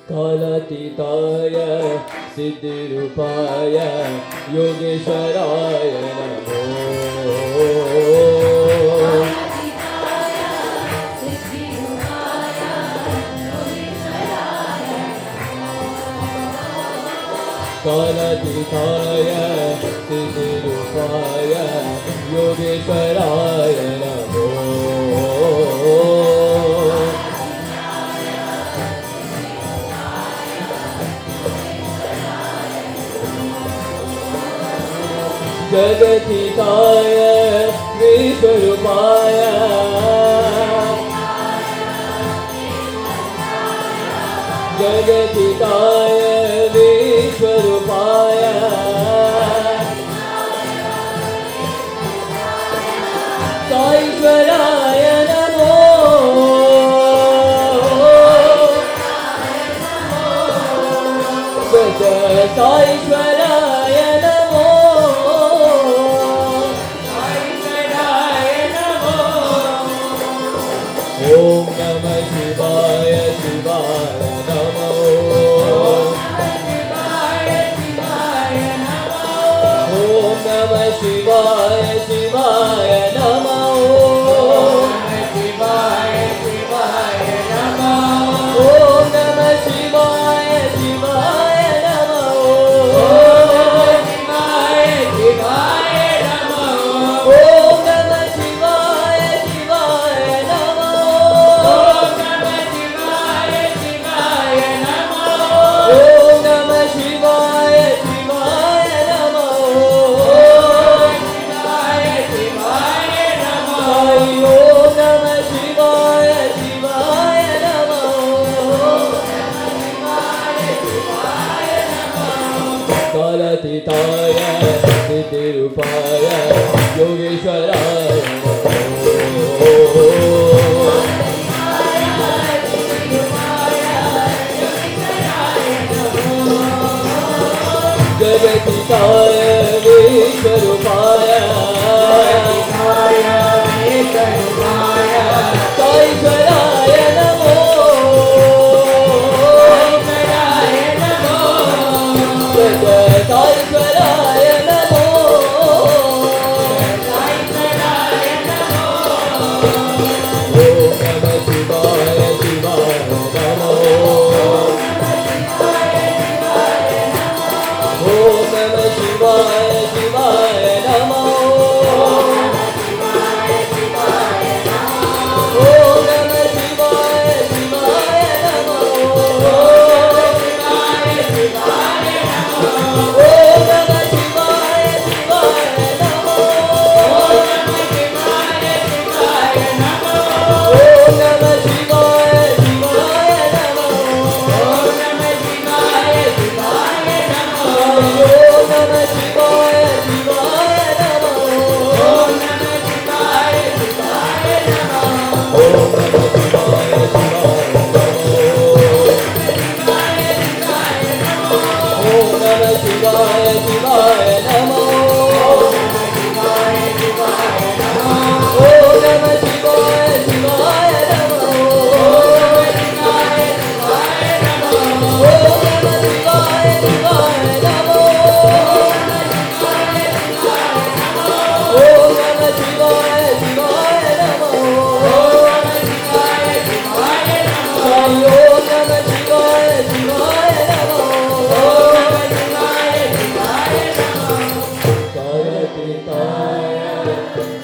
कालातीताय सिद्धिरूपाय योगेश्वराय नमो कालातीताय सिद्धिरूपाय योगेश्वराय नमो जगतीताय विश्वरूपाय जगतीताय विश्वरूपाय साईश्वराय नमो साईश्वराय नमो ओम नमः शिवाय शिवाय नमो ओम नमः शिवाय शिवाय नमो ओम नमः शिवाय शिवाय नमो ओम नमः शिवाय शिवाय नमो ओम नमः शिवाय शिवाय नमो ओम नमः शिवाय शिवाय नमो कालातीताय सिद्धिरूपाय योगेश्वराय नमो जगतीताय विश्वरूपाय साईश्वराय नमो साईश्वराय नमो ओम नमः शिवाय शिवाय नमो ओम नमः शिवाय शिवाय नमो ओम नमः शिवाय शिवाय नमो ओम नमः शिवाय शिवाय नमो ओम नमः शिवाय शिवाय नमो ओम नमः शिवाय शिवाय नमो ओम नमः शिवाय शिवाय नमो ओम नमः शिवाय शिवाय नमो ओम नमः शिवाय शिवाय नमो ओम नमः शिवाय शिवाय नमो ओम नमः शिवाय शिवाय नमो ओम नमः शिवाय शिवाय नमो ओम नमः शिवाय शिवाय नमो साई ओम नमः शिवाय शिवाय नमो कालातीताय